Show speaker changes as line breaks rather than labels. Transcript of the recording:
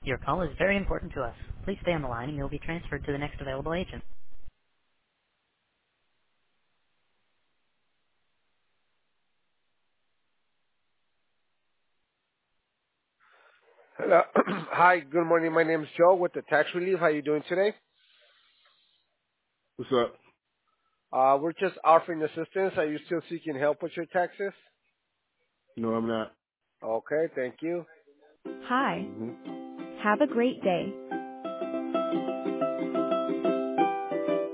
Your call is very important to us. Please stay on the line and you'll be transferred to the next available agent. Hello. Hi, good morning. My name is Joe with the Tax Relief. How are you doing today?
What's up?
We're just offering assistance. Are you still seeking help with your taxes?
No, I'm not.
Okay, thank you.
Hi.
Hmm.
Have a great day.